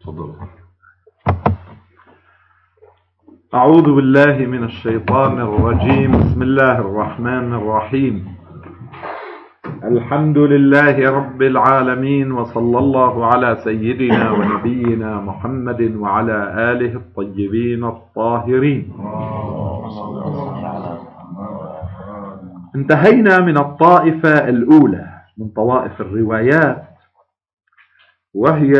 تفضل. أعوذ بالله من الشيطان الرجيم. بسم الله الرحمن الرحيم. الحمد لله رب العالمين، وصلى الله على سيدنا ونبينا محمد وعلى آله الطيبين الطاهرين. انتهينا من الطائفة الأولى من طوائف الروايات، وهي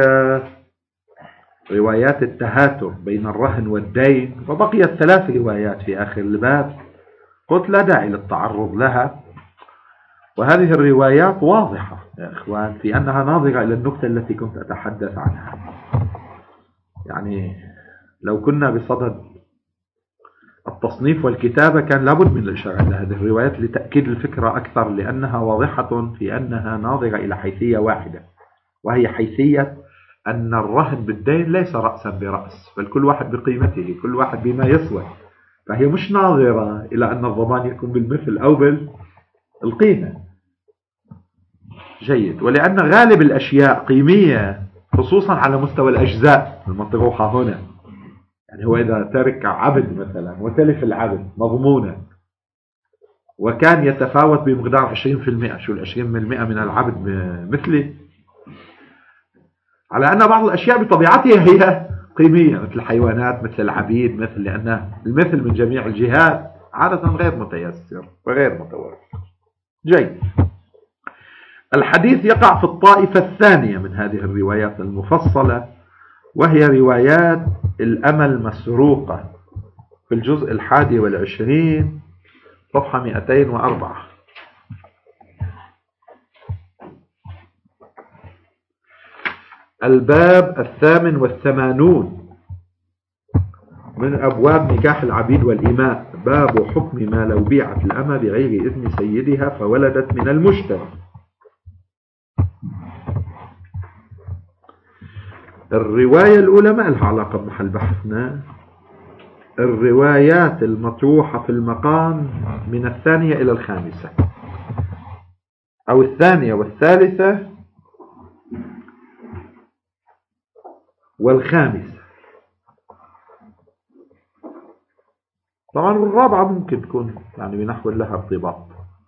روايات التهاتر بين الرهن والدين، وبقيت 3 روايات في آخر الباب قلت لا داعي للتعرض لها. وهذه الروايات واضحة يا إخوان في أنها ناظرة إلى النكتة التي كنت أتحدث عنها. يعني لو كنا بصدد التصنيف والكتابة كان لابد من الإشارة إلى هذه الروايات لتأكيد الفكرة أكثر، لأنها واضحة في أنها ناظرة إلى حيثية واحدة، وهي حيثية أن الرهن بالدين ليس رأسا برأس، بل كل واحد بقيمته، كل واحد بما يسوى. فهي مش ناظرة إلى أن الضمان يكون بالمثل أو بالقيمة. جيد. ولأن غالب الأشياء قيمية خصوصا على مستوى الأجزاء المطروحة هنا. يعني هو إذا ترك عبد مثلا وتلف العبد مضمونا وكان يتفاوت بمقدار 20%، شو 20% من العبد مثلي، على أن بعض الأشياء بطبيعتها هي قيمية مثل الحيوانات مثل العبيد مثل، لأن المثل من جميع الجهات عادة غير متيسر وغير متوفر. جيد. الحديث يقع في الطائفة الثانية من هذه الروايات المفصلة، وهي روايات الأمة المسروقة في الجزء 21 صفحة 204. الباب 88 من أبواب نكاح العبيد والإماء، باب حكم ما لو بيعت الأمة بغير إذن سيدها فولدت من المشتري. الرواية الأولى ما لها علاقة بمحل بحثنا. الروايات المطروحة في المقام من 2 إلى 5، أو 2 والثالثة والخامسة. طبعا الرابعة ممكن تكون يعني بنحو لها ارتباط.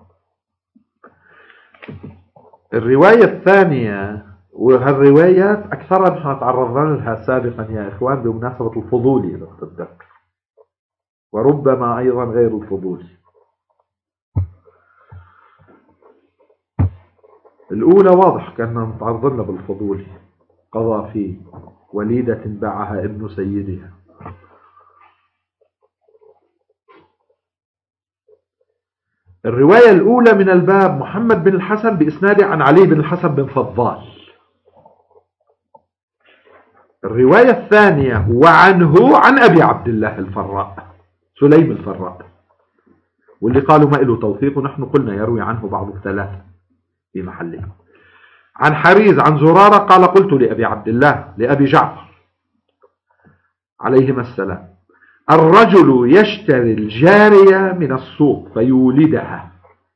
الرواية الثانية، وهالروايات أكثرها نحن تعرضنا لها سابقا يا إخوان بمناسبة الفضولي إذا تتذكر، وربما أيضا غير الفضولي. الأولى واضح كأننا متعرضنا بالفضولي، قضى في وليدة باعها ابن سيدها. الرواية الأولى من الباب محمد بن الحسن بإسناده عن علي بن الحسن بن فضال. الرواية الثانية وعنه عن أبي عبد الله الفراء سليم الفراء، واللي قالوا ما له توثيق، ونحن قلنا يروي عنه بعض الثلاثة في محله. عن حريز عن زرارة قال قلت لأبي عبد الله لأبي جعفر عليهما السلام: الرجل يشتري الجارية من السوق فيولدها،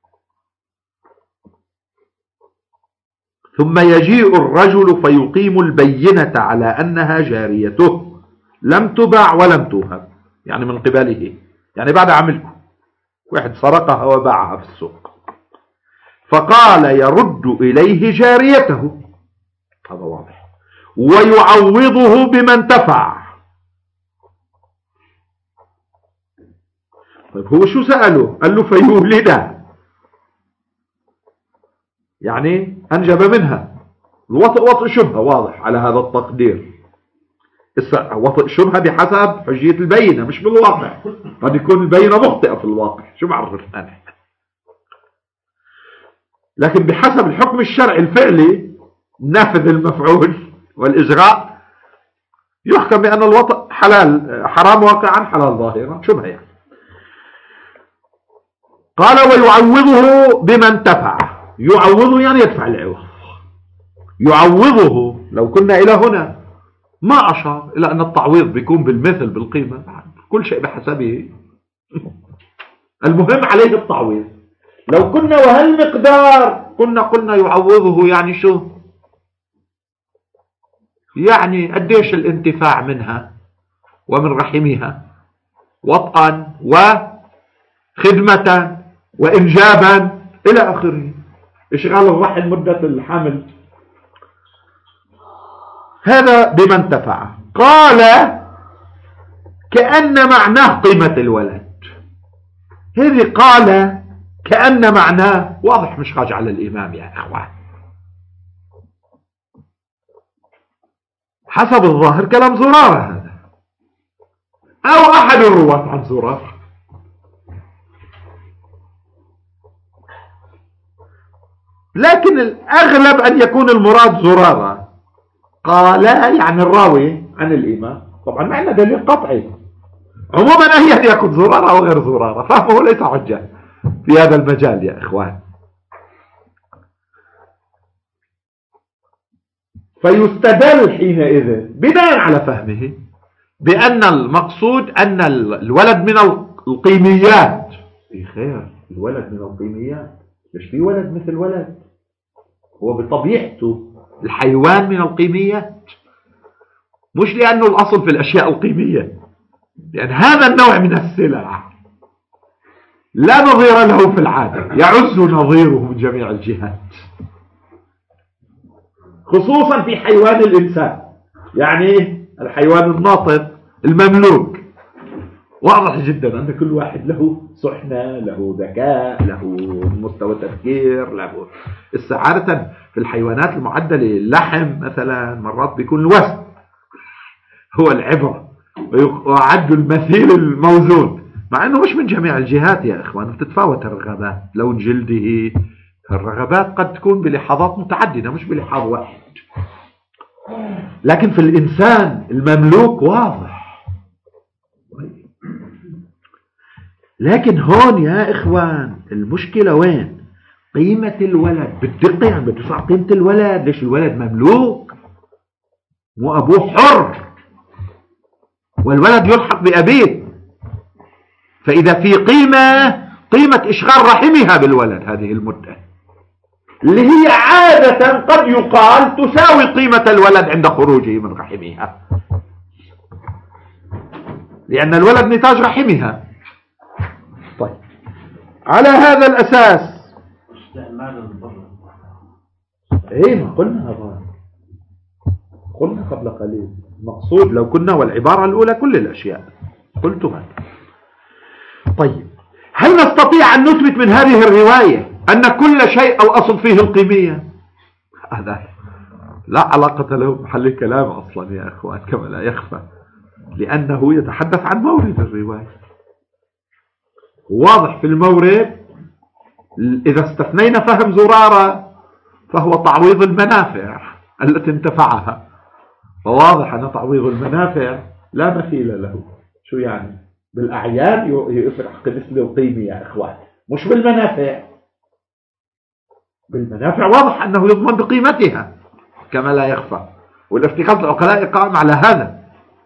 ثم يجيء الرجل فيقيم البينة على أنها جاريته لم تباع ولم توهب، يعني من قبله، يعني بعد عملكم واحد سرقها وباعها في السوق، فقال يرد إليه جاريته، هذا واضح، ويعوضه بما انتفع. طيب هو شو سأله؟ قال له فيولدها، يعني أنجب منها. الوطء وطء شبهة واضح على هذا التقدير. وطء شبهة بحسب حجية البينة مش بالواقع، قد يكون البينة مخطئة في الواقع، شو بعرف أنا. لكن بحسب الحكم الشرعي الفعلي نافذ المفعول والإجراء يحكم بأن الوطء حلال، حرام واقعا حلال ظاهرا، شبهة يعني. قال ويعوضه بما انتفع. يعوضه يعني يدفع العوض. يعوضه لو كنا إلى هنا ما أشار إلى أن التعويض بيكون بالمثل بالقيمة، كل شيء بحسبه. المهم عليه التعويض. لو كنا وهالمقدار كنا قلنا يعوضه، يعني شو؟ يعني قديش الانتفاع منها ومن رحمها وطئا وخدمة وإنجابا إلى آخره، إشغال الرحم مدة الحمل، هذا بما انتفع. قال كأن معناه قيمة الولد. هذه قال كأن معناه واضح مش راجع على الإمام يا أخوان، حسب الظاهر كلام زرارة هذا أو أحد الرواة عن زرارة. لكن الأغلب أن يكون المراد زرارة قال يعني الراوي عن الإمام، طبعا ما عندنا دليل قطعي. عموما أن يكون زرارة أو غير زرارة فهمه ليس حجة في هذا المجال يا إخوان. فيستدل حينئذ بناء على فهمه بأن المقصود أن الولد من القيميات. في خير، الولد من القيميات، مش في ولد مثل ولد، هو بطبيعته الحيوان من القيميات، مش لأنه الأصل في الأشياء القيمية، لأن هذا النوع من السلع لا نظير له في العادة، يعز نظيره من جميع الجهات، خصوصا في حيوان الإنسان، يعني الحيوان الناطق المملوك. واضح جدا أن كل واحد له سحنة، له ذكاء، له مستوى تفكير، له السعادة. في الحيوانات المعدلة اللحم مثلا مرات بيكون الوزن هو العبرة ويعد المثيل الموزون، مع أنه مش من جميع الجهات يا إخوان، بتتفاوت الرغبات، لون جلده، الرغبات قد تكون بلحظات متعددة مش بلحظ واحد. لكن في الإنسان المملوك واضح. لكن هون يا إخوان المشكلة وين؟ قيمة الولد بالدقة، يعني بتسعى قيمة الولد. ليش الولد مملوك؟ مو أبوه حر، والولد يلحق بأبيه. فإذا في قيمة إشغال رحمها بالولد هذه المدة اللي هي عادة قد يقال تساوي قيمة الولد عند خروجه من رحمها، لأن الولد نتاج رحمها. طيب على هذا الأساس ما قلنا هذا، قلنا قبل قليل مقصود لو كنا، والعبارة الأولى كل الأشياء قلتها. طيب هل نستطيع أن نثبت من هذه الرواية أن كل شيء الأصل فيه القيمية؟ هذا لا علاقة له بحل الكلام أصلا يا أخوان كما لا يخفى، لأنه يتحدث عن مورد الرواية. واضح في المورد إذا استثنينا فهم زرارة فهو تعويض المنافع التي انتفعها، فواضح أن تعويض المنافع لا مثيل له. شو يعني؟ بالأعيان يفرق مثل القيمة يا إخوان، مش بالمنافع. بالمنافع واضح أنه يضمن بقيمتها كما لا يخفى، والافتقاد العقلاء قائم على هذا.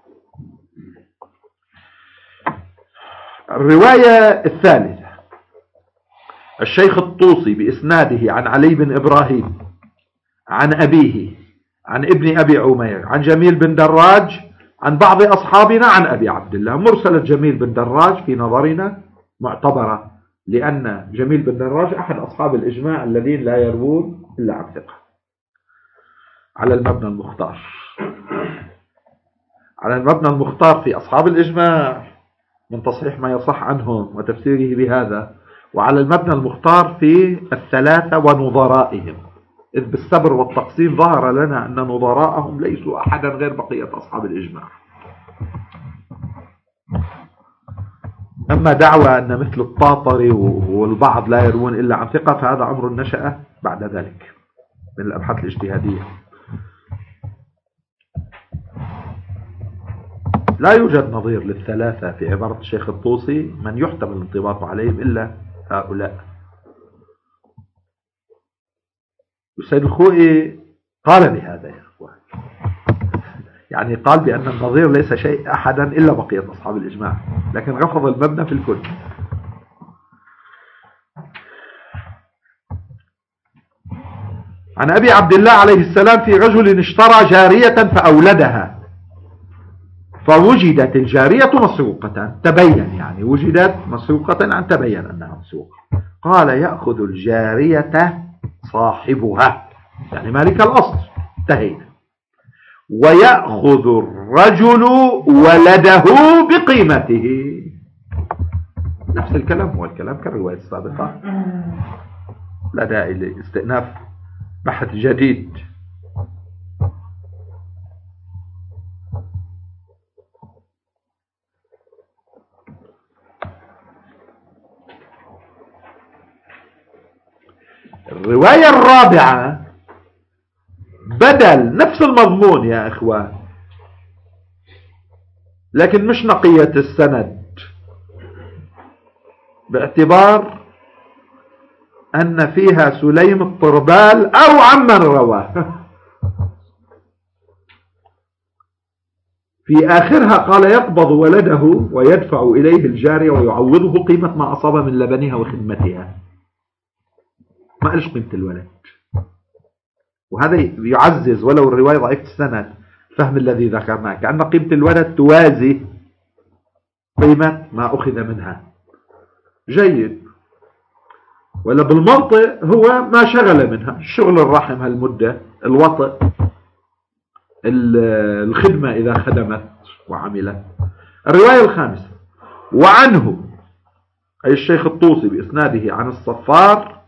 الرواية الثالثة الشيخ الطوسي بإسناده عن علي بن إبراهيم عن أبيه عن ابن أبي عمير عن جميل بن دراج عن بعض أصحابنا عن أبي عبد الله. مرسلة جميل بن دراج في نظرنا معتبرة، لأن جميل بن دراج أحد أصحاب الإجماع الذين لا يروون إلا عن ثقة على المبنى المختار. على المبنى المختار في أصحاب الإجماع من تصحيح ما يصح عنهم وتفسيره بهذا، وعلى المبنى المختار في الثلاثة ونظرائهم، إذ بالسبر والتقسيم ظهر لنا أن نظراءهم ليسوا أحدا غير بقية أصحاب الإجماع. أما دعوى أن مثل الطاطري والبعض لا يروون إلا عن ثقة فهذا أمر نشأ بعد ذلك من الأبحاث الاجتهادية. لا يوجد نظير للثلاثة في عبارة الشيخ الطوسي من يحتمل الانطباق عليهم إلا هؤلاء. السيد الخوئي قال بهذا يا أخوان، يعني قال بأن النظير ليس شيء أحدا إلا بقية أصحاب الإجماع، لكن رفض المبنى في الكل. عن أبي عبد الله عليه السلام في رجل اشترى جارية فأولدها، فوجدت الجارية مسروقة، تبين يعني وجدت مسروقة أن تبين أنها مسروقة. قال يأخذ الجارية صاحبها يعني مالك الأصل، انتهينا، ويأخذ الرجل ولده بقيمته. نفس الكلام، هو الكلام كالرواية السابقة، لا داعي لاستئناف بحث جديد. الرواية الرابعة بدل نفس المضمون يا إخوان، لكن مش نقية السند، باعتبار أن فيها سليم الطربال أو عمن رواه. في آخرها قال يقبض ولده ويدفع إليه الجارية ويعوضه قيمة ما أصاب من لبنها وخدمتها. ما قالش قيمة الولد، وهذا يعزز ولو الرواية ضعيفة السند فهم الذي ذكرناه، كأن قيمة الولد توازي قيمة ما أخذ منها. جيد، ولا بالمنطق هو ما شغل منها، شغل الرحم هالمدة، الوطء، الخدمة إذا خدمت وعملت. الرواية الخامسة وعنه أي الشيخ الطوسي بإسناده عن الصفار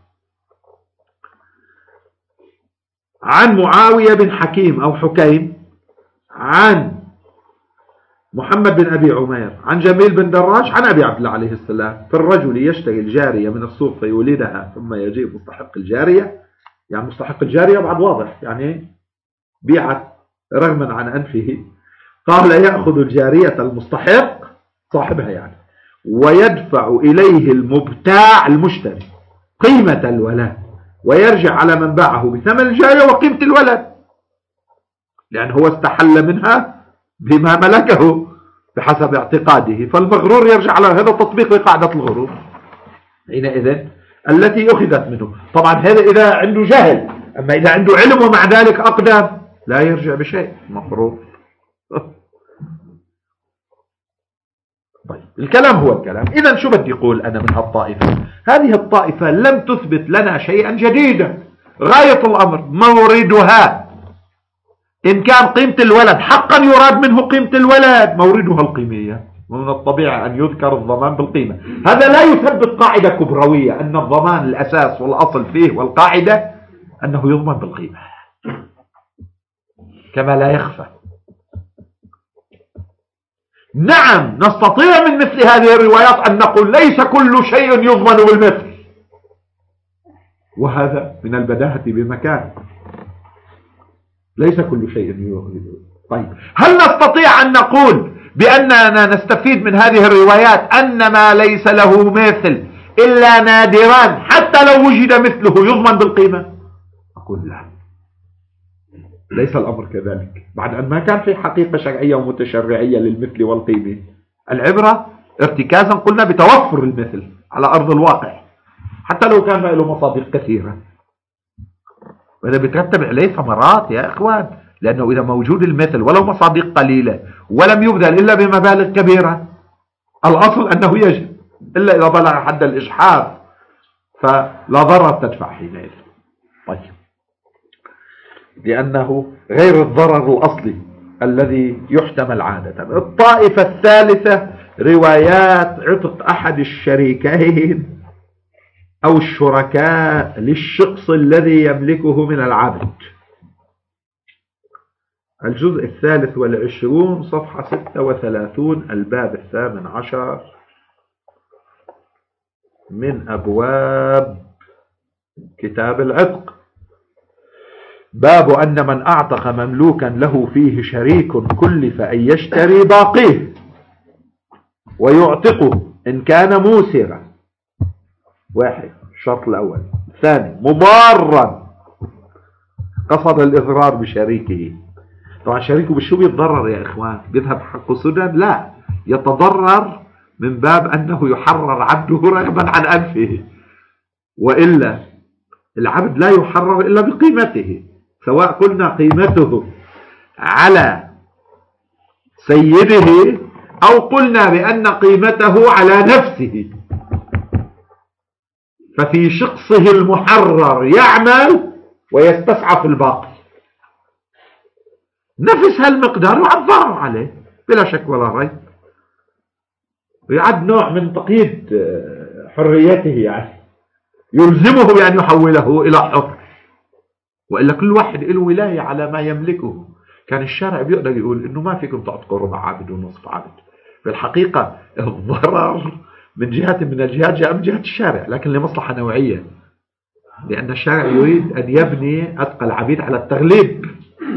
عن معاوية بن حكيم أو حكيم عن محمد بن أبي عمير عن جميل بن دراج عن أبي عبد الله عليه السلام في الرجل يشتري الجارية من السوق فيولدها ثم يجيء مستحق الجارية، يعني مستحق الجارية بعد واضح يعني بيعت رغما عن أنفه. قال يأخذ الجارية المستحق صاحبها يعني ويدفع إليه المبتاع المشتري قيمة الولد ويرجع على من باعه بثمن الجارية وقيمة الولد، لأن هو استحل منها بما ملكه بحسب اعتقاده، فالمغرور يرجع على هذا تطبيق لقاعدة الغرور حينئذ التي أخذت منه. طبعا هذا إذا عنده جهل، أما إذا عنده علم ومع ذلك أقدم لا يرجع بشيء، مغرور. طيب الكلام هو الكلام. إذا شو بدي أقول أنا من هالطائفة؟ هذه الطائفة لم تثبت لنا شيئا جديدا، غاية الأمر موردها إن كان قيمة الولد حقا يراد منه قيمة الولد موردها القيمية، ومن الطبيعي أن يذكر الضمان بالقيمة. هذا لا يثبت قاعدة كبروية أن الضمان الأساس والأصل فيه، والقاعدة أنه يضمن بالقيمة كما لا يخفى. نعم نستطيع من مثل هذه الروايات أن نقول ليس كل شيء يضمن بالمثل، وهذا من البداهة بمكان، ليس كل شيء يضمن. طيب هل نستطيع أن نقول بأننا نستفيد من هذه الروايات أن ما ليس له مثل إلا نادرا حتى لو وجد مثله يضمن بالقيمة؟ أقول لا، ليس الأمر كذلك، بعد أن ما كان في حقيقة شرعية ومتشرعية للمثل والقيمة. العبرة ارتكازا قلنا بتوفر المثل على أرض الواقع حتى لو كان له مصادق كثيرة، وهذا بيترتب عليه ثمرات يا إخوان، لأنه إذا موجود المثل ولو مصادق قليلة ولم يبذل إلا بمبالغ كبيرة الأصل أنه يجب، إلا إذا بلغ حد الإجحاف فلا ضرر تدفع حينئذ. طيب لأنه غير الضرر الأصلي الذي يحتمل عادة. الطائفة الثالثة روايات عتق أحد الشريكين أو الشركاء للشخص الذي يملكه من العبد. الجزء 23 صفحة 36 الباب 18 من أبواب كتاب العتق. باب أن من أعتق مملوكا له فيه شريك كلف أن يشتري باقيه ويعتقه إن كان موسرا. واحد الشرط الأول. ثاني مضارا قصد الإضرار بشريكه. طبعا شريكه بالشو بيتضرر يا إخوان؟ بيذهب حقه سدى؟ لا، يتضرر من باب أنه يحرر عبده رغبا عن أنفه، وإلا العبد لا يحرر إلا بقيمته، سواء قلنا قيمته على سيده أو قلنا بأن قيمته على نفسه. ففي شخصه المحرر يعمل ويستسعى في الباقي، نفس هالمقدار يعبر عليه بلا شك ولا ريب، ويعد نوع من تقييد حريته، يعني يلزمه بأن يحوله إلى حر، وإلا كل واحد له ولاية على ما يملكه. كان الشارع بيقدر يقول إنه ما فيكم تعتقوا ربع عبد ونصف عبد. في الحقيقة الضرر من جهة من الجهات جاء من جهة الشارع، لكن لمصلحة نوعية، لأن الشارع يريد أن يبني أتقى العبيد على التغليب،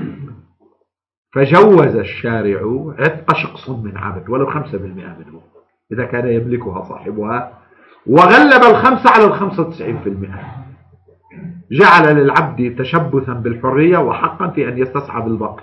فجوز الشارع عتق شخص من عبد ولو 5% منه إذا كان يملكها صاحبها، وغلب 5 على 95%، جعل للعبد تشبثا بالحرية وحقا في أن يستسعى بالباقي.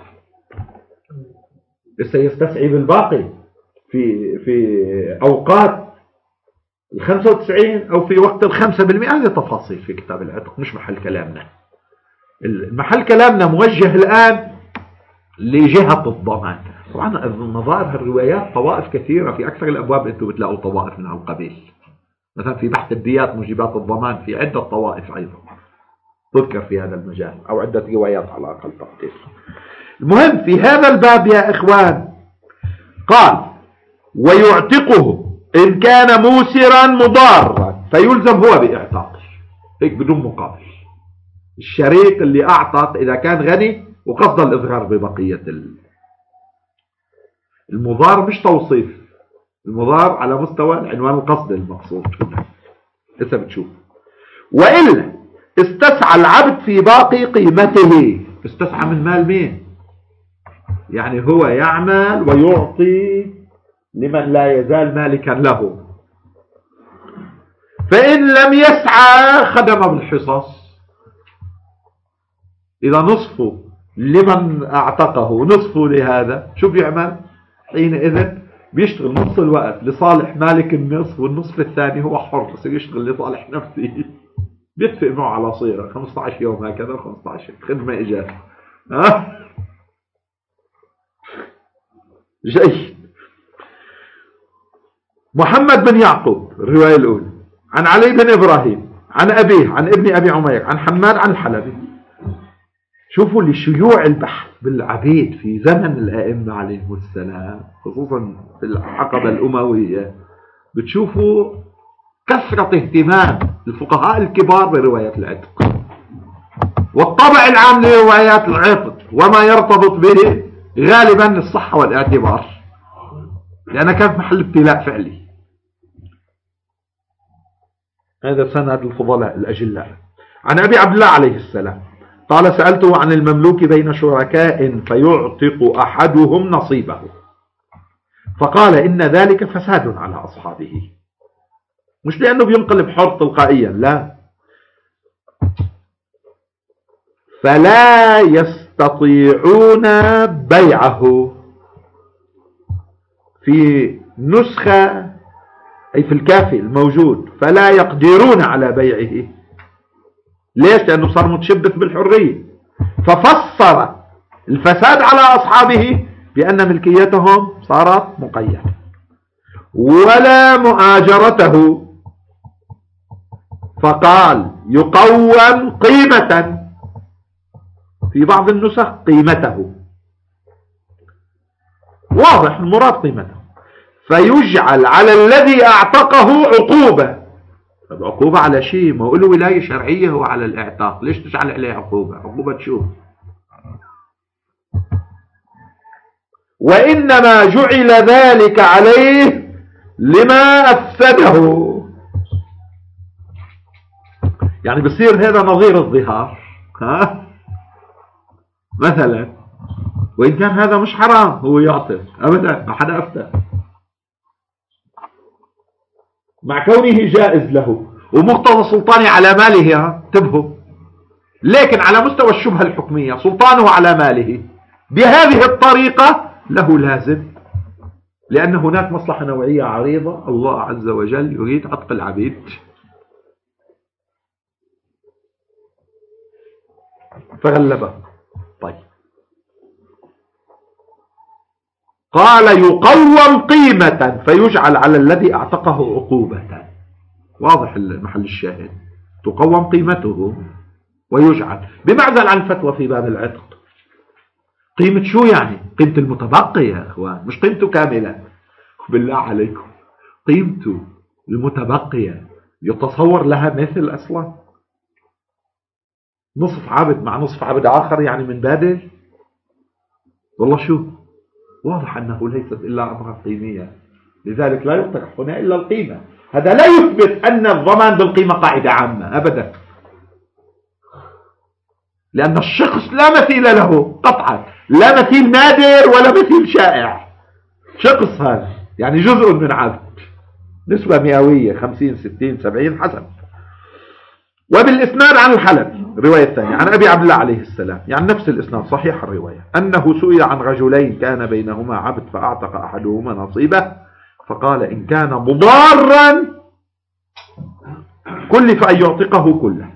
سيستسعي بالباقي في أوقات 95 أو في وقت 5%. هذه تفاصيل في كتاب العتق، مش محل كلامنا. محل كلامنا موجه الآن لجهة الضمان. طبعا نظائر الروايات طوائف كثيرة، في أكثر الأبواب أنتم بتلاقوا طوائف من هالقبيل. مثلا في بحث الديات موجبات الضمان في عدة طوائف أيضا تذكر في هذا المجال، أو عدة روايات على أقل تقدير. المهم في هذا الباب يا إخوان قال: ويعتقه إن كان موسرا مضارا فيلزم هو بإعتاقه، هيك بدون مقابل. الشريك اللي أعطت إذا كان غني وقصد الإظهار ببقية المضار، مش توصيف المضار على مستوى العنوان القصد المقصود لسه بتشوف. وإلا استسعى العبد في باقي قيمته. استسعى من مال مين؟ يعني هو يعمل ويعطي لمن لا يزال مالكا له، فإن لم يسعى خدم بالحصص. إذا نصفه لمن اعتقه نصفه لهذا، شو بيعمل حينئذ؟ بيشتغل نص الوقت لصالح مالك النصف، والنصف الثاني هو حر بس يشتغل لصالح نفسه. بيتفق معه على صيغة 15 يوم هكذا، 15 خدمة إجازة. جيد. محمد بن يعقوب الرواية الأولى عن علي بن إبراهيم عن أبيه عن ابن أبي عمير عن حماد عن الحلبي. شوفوا لشيوع البحث بالعبيد في زمن الأئمة عليهم السلام، خصوصا في الحقبة الأموية، بتشوفوا كثرة اهتمام الفقهاء الكبار بروايات العتق، والطبع العام لروايات العتق وما يرتبط به غالبا الصحة والاعتبار، لأنها كانت محل ابتلاء فعلي. هذا سند الفضلاء الأجلاء. عن أبي عبد الله عليه السلام قال: سألته عن المملوك بين شركاء فيعتق أحدهم نصيبه، فقال: إن ذلك فساد على أصحابه. مش لأنه بينقلب حر تلقائيا، لا، فلا يستطيعون بيعه. في نسخة أي في الكافي الموجود فلا يقدرون على بيعه. ليش؟ لأنه صار متشبث بالحرية، ففسر الفساد على أصحابه بأن ملكيتهم صارت مقيدة، ولا مؤاجرته، فقال: يقوم قيمة، في بعض النسخ قيمته، واضح المراد قيمته، فيجعل على الذي اعتقه عقوبة. طب عقوبة على شيء؟ ما هو له ولاية شرعية هو على الاعتاق، ليش تجعل عليه عقوبة؟ عقوبة شو؟ وإنما جعل ذلك عليه لما أفسده. يعني بصير هذا نظير الظهار مثلا، وإن كان هذا مش حرام هو يعطي أبدا، ما حدا أفتى، مع كونه جائز له ومقتضى سلطانه على ماله. انتبهوا، لكن على مستوى الشبهة الحكمية سلطانه على ماله بهذه الطريقة له لازم، لأن هناك مصلحة نوعية عريضة، الله عز وجل يريد عتق العبيد. فغلبه. طيب قال يقوم قيمة فيجعل على الذي اعتقه عقوبة. واضح المحل الشاهد، تقوم قيمته ويجعل، بمعزل عن الفتوى في باب العتق. قيمة شو يعني؟ قيمة المتبقي يا اخوان، مش قيمته كاملة. بالله عليكم، قيمته المتبقية يتصور لها مثل أصلا؟ نصف عبد مع نصف عبد آخر يعني من بادل؟ والله شو واضح أنه ليست إلا أمرا قيمية، لذلك لا يطرح هنا إلا القيمة. هذا لا يثبت أن الضمان بالقيمة قاعدة عامة أبدا، لأن الشخص لا مثيل له قطعا، لا مثيل نادر ولا مثيل شائع. شخص هذا يعني جزء من عبد، نسبة مئوية 50 60 70 حسب. وبالإسناد عن الحلبي الرواية الثانية عن أبي عبد الله عليه السلام، يعني نفس الإسناد صحيح الرواية، أنه سئل عن رجلين كان بينهما عبد فأعتق أحدهما نصيبه، فقال إن كان مضارا كلف أن يعتقه كله،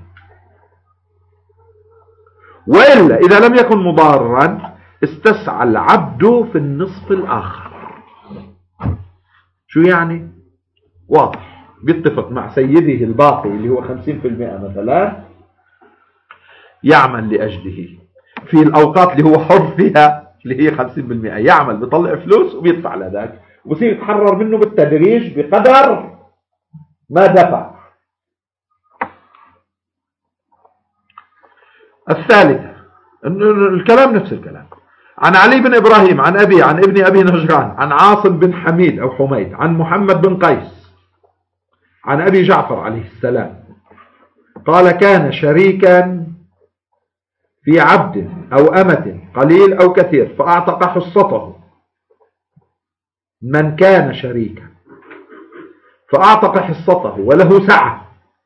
وإلا إذا لم يكن مضارا استسعى العبد في النصف الآخر. شو يعني؟ واضح، بيتفق مع سيده الباقي اللي هو 50% مثلا، يعمل لأجله في الأوقات اللي هو حر فيها اللي هي 50%، يعمل بيطلع فلوس وبيدفع لذاك، وبصير يتحرر منه بالتدريج بقدر ما دفع. الثالثة الكلام نفس الكلام، عن علي بن إبراهيم عن أبي عن ابن أبي نجران عن عاصم بن حميد أو حميد عن محمد بن قيس عن أبي جعفر عليه السلام قال كان شريكا في عبد أو أمة قليل أو كثير فأعتق حصته. من كان شريكا فأعتق حصته وله سعة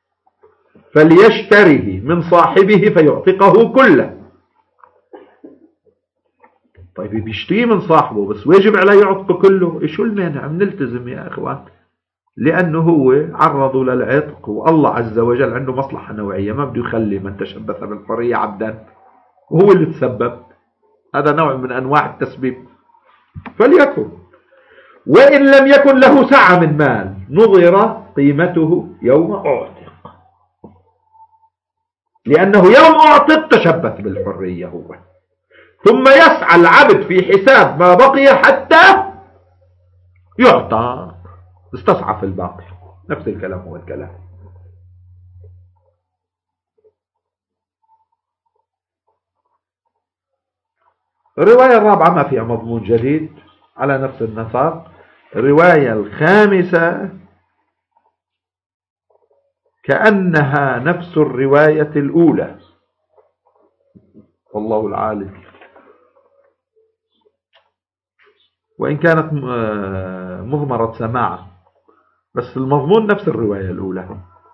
فليشتره من صاحبه فيعتقه كله. طيب بيشتريه من صاحبه بس واجب عليه يعتق كله؟ شو المانع؟ نلتزم يا أخوان، لأنه هو عرضوا للعتق، والله عز وجل عنده مصلحة نوعية، ما بده يخلي من تشبث بالحرية عبدا وهو اللي تسبب. هذا نوع من أنواع التسبيب، فليكن. وإن لم يكن له سعة من مال نظر قيمته يوم أعتق، لأنه يوم أعتق تشبث بالحرية هو، ثم يسعى العبد في حساب ما بقي حتى يعطى، استصعى في الباقي. نفس الكلام هو الكلام. الرواية الرابعة ما فيها مضمون جديد على نفس النسق. الرواية الخامسة كأنها نفس الرواية الأولى، والله العالم، وإن كانت مضمرة سماعة، بس المضمون نفس الرواية الأولى.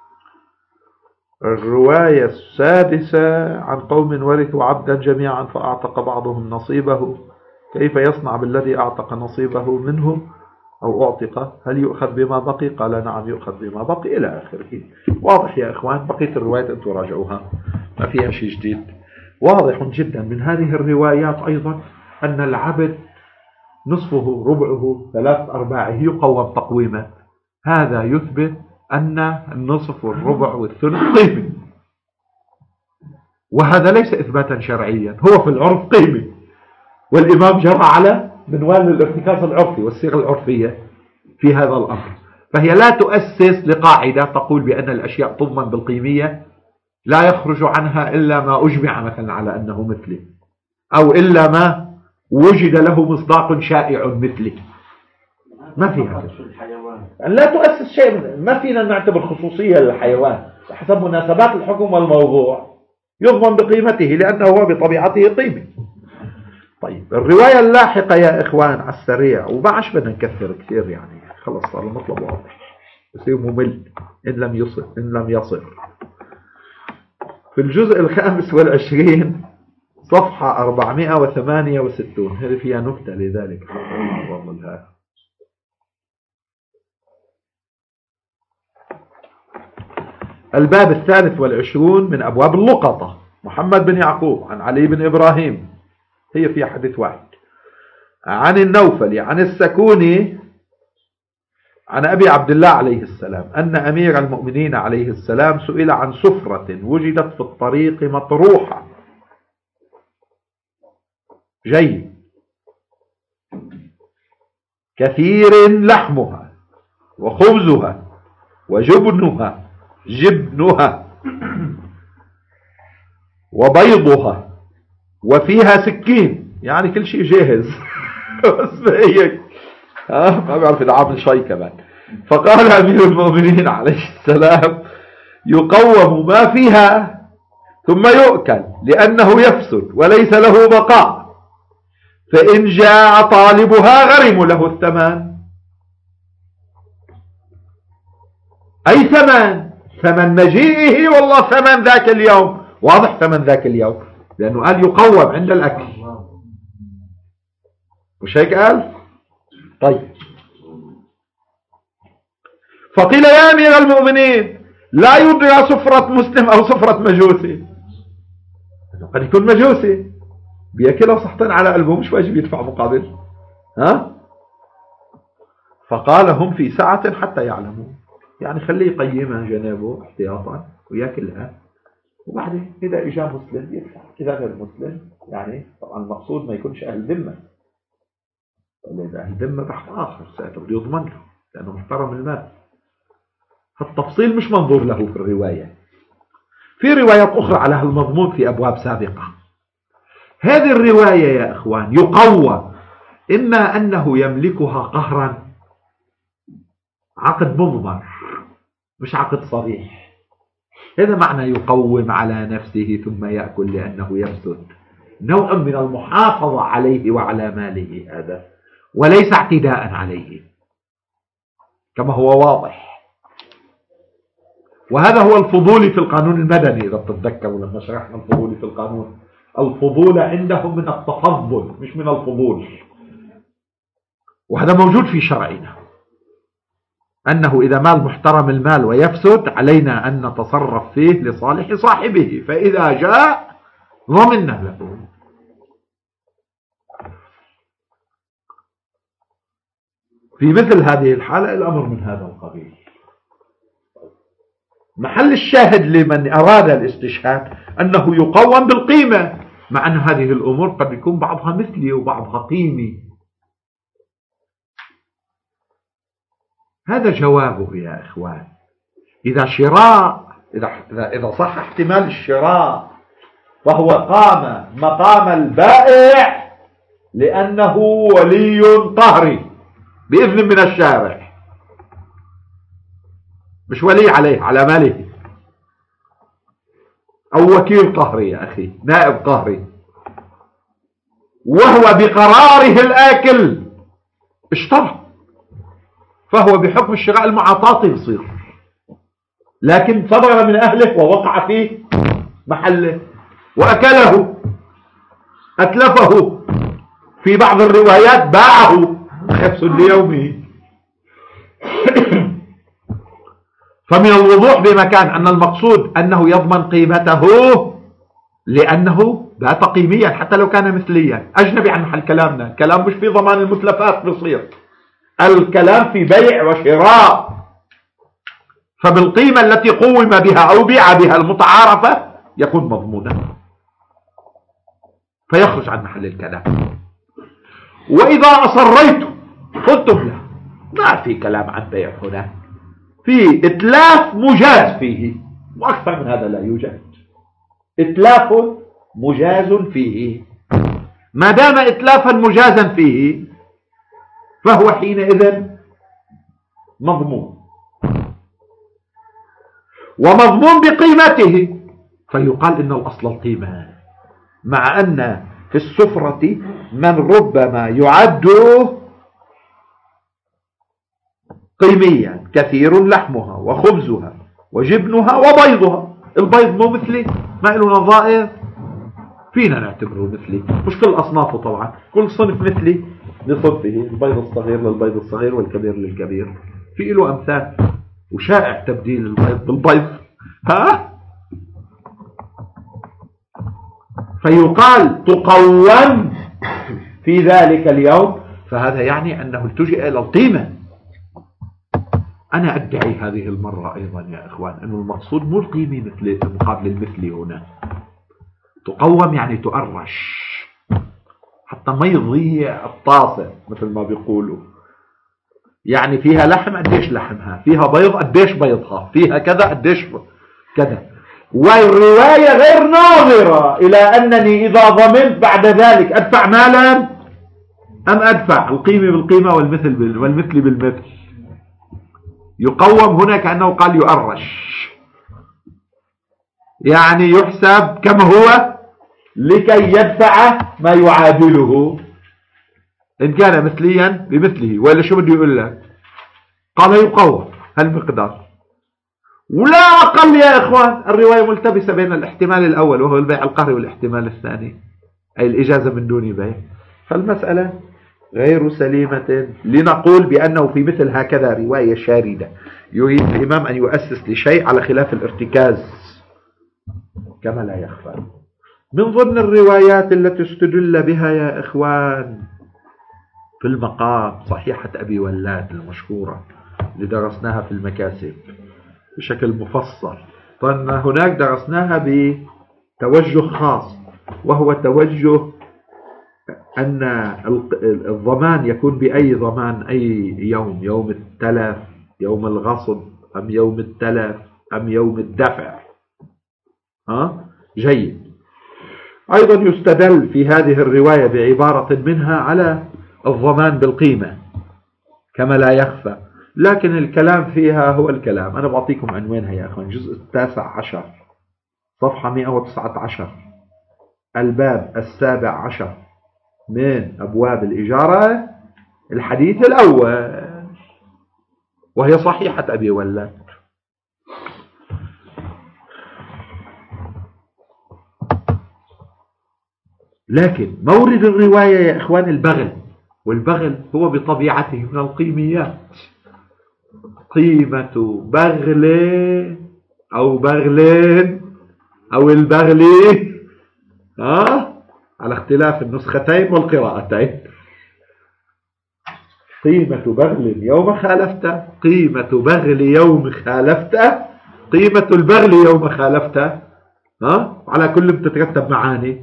الرواية السادسة عن قوم ورثوا عبدا جميعا فأعتق بعضهم نصيبه، كيف يصنع بالذي أعتق نصيبه منه أو أعتق؟ هل يؤخذ بما بقي؟ قال نعم يؤخذ بما بقي إلى آخره. واضح يا إخوان، بقية الروايات أنتم راجعوها ما فيها شيء جديد. واضح جدا من هذه الروايات أيضا أن العبد نصفه ربعه 3/4 يقوم تقويما. هذا يثبت أن النصف والربع والثلث قيمة، وهذا ليس إثباتا شرعيا، هو في العرف قيمة، والإمام جرى على منوال الارتكاز العرفي والصيغة العرفية في هذا الأمر. فهي لا تؤسس لقاعدة تقول بأن الأشياء تضمن بالقيمية لا يخرج عنها إلا ما أجمع مثلا على أنه مثله، أو إلا ما وجد له مصداق شائع مثله. ما فيها، لا تؤسس شيء. ما فينا نعتبر خصوصية للحيوان حسب مناسبات الحكم والموضوع، يضمن بقيمته لأنه هو بطبيعته قيمة. طيب الرواية اللاحقة يا إخوان على السريع، وبعش بدنا نكثر كثير يعني، خلص صار المطلب واضح، يصير ممل إن لم يصل. في الجزء 25 صفحة 468 هذه فيها نكتة لذلك الباب 23 من أبواب اللقطة. محمد بن يعقوب عن علي بن إبراهيم، هي فيها حديث واحد، عن النوفلي عن السكوني عن أبي عبد الله عليه السلام أن أمير المؤمنين عليه السلام سئل عن سفرة وجدت في الطريق مطروحة، جيد، كثير لحمها وخبزها جبنها وبيضها وفيها سكين، يعني كل شيء جاهز بس هيك ما بعرف إذا عامل شيء كمان. فقال أمير المؤمنين عليه السلام يقوم ما فيها ثم يؤكل لأنه يفسد وليس له بقاء، فإن جاء طالبها غرم له الثمن، أي ثمن مجيئه، والله ثمن ذاك اليوم، واضح ثمن ذاك اليوم، لأنه قال يقوم عند الأكل، مش هيك قال؟ طيب، فقيل يا أمير المؤمنين لا يدرى سفرة مسلم أو سفرة مجوسي، قد يكون مجوسي بيأكلها صحتين على قلبه، مش واجب يدفع مقابل، فقال هم في ساعة حتى يعلموا، يعني خليه يقيمها جنابه احتياطا ويأكلها، وبعدين إذا إجا مسلم يدفع، إذا غير مسلم يعني طبعا المقصود ما يكونش أهل ذمة، إذا أهل ذمة بحث آخر ساعته بده يضمن له لأنه محترم المال. فالتفصيل مش منظور له في الرواية، في روايات أخرى على هالمضمون في أبواب سابقة. هذه الرواية يا إخوان يقوى إما أنه يملكها قهرا، عقد مضمر مش عقد صريح، هذا معنى يقوم على نفسه ثم يأكل لأنه يفسد، نوع من المحافظة عليه وعلى ماله هذا، وليس اعتداء عليه كما هو واضح. وهذا هو الفضول في القانون المدني، إذا تتذكروا لما شرحنا الفضول في القانون، الفضول عندهم من التفضل مش من الفضول، وهذا موجود في شرعنا، أنه إذا مال محترم المال ويفسد علينا أن نتصرف فيه لصالح صاحبه، فإذا جاء ضمننا له. في مثل هذه الحالة الأمر من هذا القبيل. محل الشاهد لمن أراد الاستشهاد أنه يقوم بالقيمة، مع أن هذه الأمور قد يكون بعضها مثلي وبعضها قيمي. هذا جوابه يا إخوان. إذا شراء، إذا صح احتمال الشراء، فهو قام مقام البائع لأنه ولي قهري بإذن من الشارع، مش ولي عليه على ماله، أو وكيل قهري يا أخي، نائب قهري، وهو بقراره الآكل اشترى، فهو بحكم الشراء المعاطاة يصير، لكن صدر من أهله ووقع في محله وأكله أتلفه، في بعض الروايات باعه حفظ ليومه. فمن الوضوح بمكان أن المقصود أنه يضمن قيمته لأنه بات قيميا حتى لو كان مثليا، أجنبي عن محل كلامنا، الكلام مش في ضمان المتلفات بصير، الكلام في بيع وشراء، فبالقيمة التي قوم بها أو بيع بها المتعارفة يكون مضمونا، فيخرج عن محل الكلام. وإذا أصريت قلتم له ما في كلام عن بيع هنا، في إتلاف مجاز فيه، وأكثر من هذا لا يوجد، إتلاف مجاز فيه، ما دام إتلافا مجازا فيه فهو حينئذ مضمون، ومضمون بقيمته، فيقال إن الأصل القيمة، مع أن في السفرة من ربما يعد قيميا، كثير لحمها وخبزها وجبنها وبيضها. البيض مو مثلي، ما له نظائر، فينا نعتبره مثلي، مش كل أصنافه طبعا، كل صنف مثلي لصنفه، البيض الصغير للبيض الصغير والكبير للكبير، في له أمثال، وشائع تبديل البيض بالبيض. فيقال تقوم في ذلك اليوم، فهذا يعني أنه التجئ إلى القيمة. أنا أدعي هذه المرة أيضا يا إخوان أنه المقصود مو القيمة مثل مقابل المثلي هنا. تقوم يعني تؤرش حتى ما يضيع الطاسة مثل ما بيقولوا، يعني فيها لحم قديش لحمها، فيها بيض قديش بيضها، فيها كذا قديش كذا. والرواية غير ناظرة إلى أنني إذا ضمنت بعد ذلك أدفع مالا أم أدفع القيمة بالقيمة والمثل بالمثل. يقوم هنا كأنه قال يؤرش، يعني يحسب كم هو لكي يدفع ما يعادله إن كان مثليا بمثله. ولا شو بده يقول لك؟ قال يقوم هالمقدار ولا أقل يا إخوان. الرواية ملتبسة بين الاحتمال الأول وهو البيع القهري والاحتمال الثاني أي الإجازة من دون بيع. فالمسألة غير سليمة لنقول بأنه في مثل هكذا رواية شاردة يريد الإمام أن يؤسس لشيء على خلاف الارتكاز كما لا يخفى. من ضمن الروايات التي استدل بها يا إخوان في المقام صحيحة أبي ولاد المشهورة اللي درسناها في المكاسب بشكل مفصل. فهناك درسناها بتوجه خاص، وهو توجه أن الضمان يكون بأي ضمان أي يوم، يوم التلف، يوم الغصب، أم يوم التلف، أم يوم الدفع. جيد. أيضا يستدل في هذه الرواية بعبارة منها على الضمان بالقيمة كما لا يخفى، لكن الكلام فيها هو الكلام. أنا بعطيكم عنوانها يا أخوان، الجزء 19 صفحة 119 الباب 17 من أبواب الإجارة، الحديث الأول، وهي صحيحة أبي ولاد. لكن مورد الرواية يا إخوان البغل، والبغل هو بطبيعته من القيميات. قيمة بغل أو بغلين أو البغلي على اختلاف النسختين والقراءتين. قيمة بغل يوم خالفته، قيمة بغل يوم خالفته، قيمة البغل يوم خالفته. على كل بتترتب معاني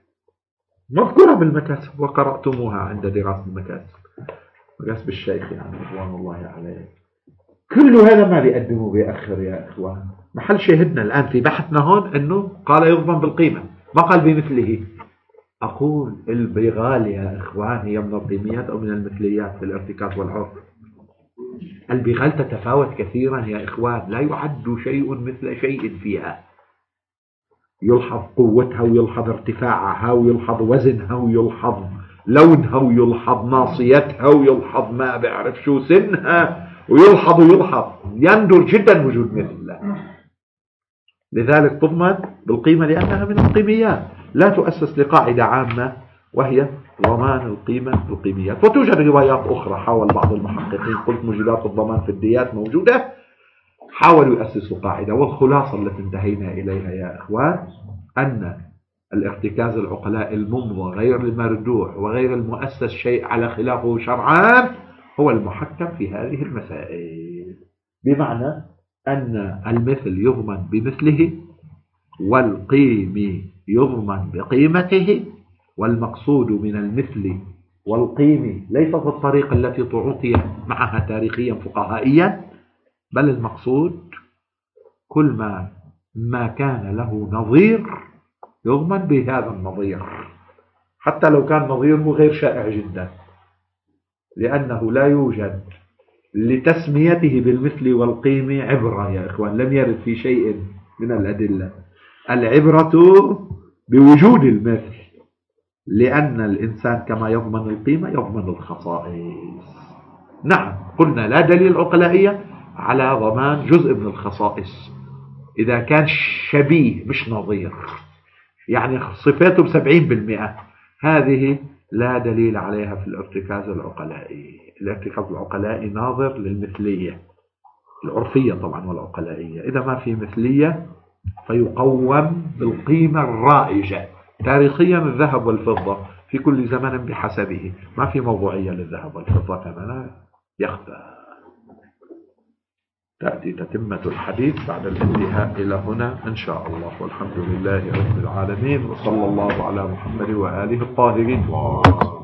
مذكورة بالمكاسب وقرأتموها عند دراسة المكاسب، مكاسب الشيخ يعني رضوان الله عليه. كل هذا ما بيقدمه بيأخر يا إخوان. محل شاهدنا الآن في بحثنا هون أنه قال يضمن بالقيمة، ما قال بمثله. أقول البغال يا إخوان هي من القيميات أو من المثليات في الارتكاز والعرف. البغال تتفاوت كثيرا يا إخوان، لا يعد شيء مثل شيء فيها. يلحظ قوتها ويلحظ ارتفاعها ويلحظ وزنها ويلحظ لونها ويلحظ ناصيتها ويلحظ ما بعرف شو سنها ويلحظ يندر جدا وجود مثل. لذلك تضمن بالقيمة لأنها من القيميات، لا تؤسس لقاعدة عامة وهي ضمان القيمة بالقيميات. وتوجد روايات أخرى حاول بعض المحققين، قلت موجودات الضمان في الديات موجودة، حاولوا يؤسسوا قاعدة. والخلاصة التي انتهينا إليها يا إخوان أن الارتكاز العقلاء الممضى غير المردوح وغير المؤسس شيء على خلافه شرعان هو المحكم في هذه المسائل، بمعنى أن المثل يضمن بمثله والقيم يضمن بقيمته، والمقصود من المثل والقيم ليست الطريقة التي تعطي معها تاريخيا فقهائيا، بل المقصود كل ما كان له نظير يضمن بهذا النظير، حتى لو كان نظيره غير شائع جدا، لأنه لا يوجد لتسميته بالمثل والقيمة عبرة يا إخوان، لم يرد في شيء من الأدلة. العبرة بوجود المثل، لأن الإنسان كما يضمن القيمة يضمن الخصائص. نعم قلنا لا دليل عقلائية على ضمان جزء من الخصائص إذا كان شبيه مش نظير، يعني صفاته ب70%، هذه لا دليل عليها في الارتكاز العقلائي. الارتكاز العقلائي ناظر للمثلية العرفية طبعا والعقلائية. إذا ما في مثلية فيقوم بالقيمة الرائجة تاريخيا الذهب والفضة في كل زمن بحسبه، ما في موضوعية للذهب والفضة كما لا يخفى. تأتي تتمة الحديث بعد الانتهاء إلى هنا إن شاء الله، والحمد لله رب العالمين، وصلى الله على محمد وآله الطاهرين.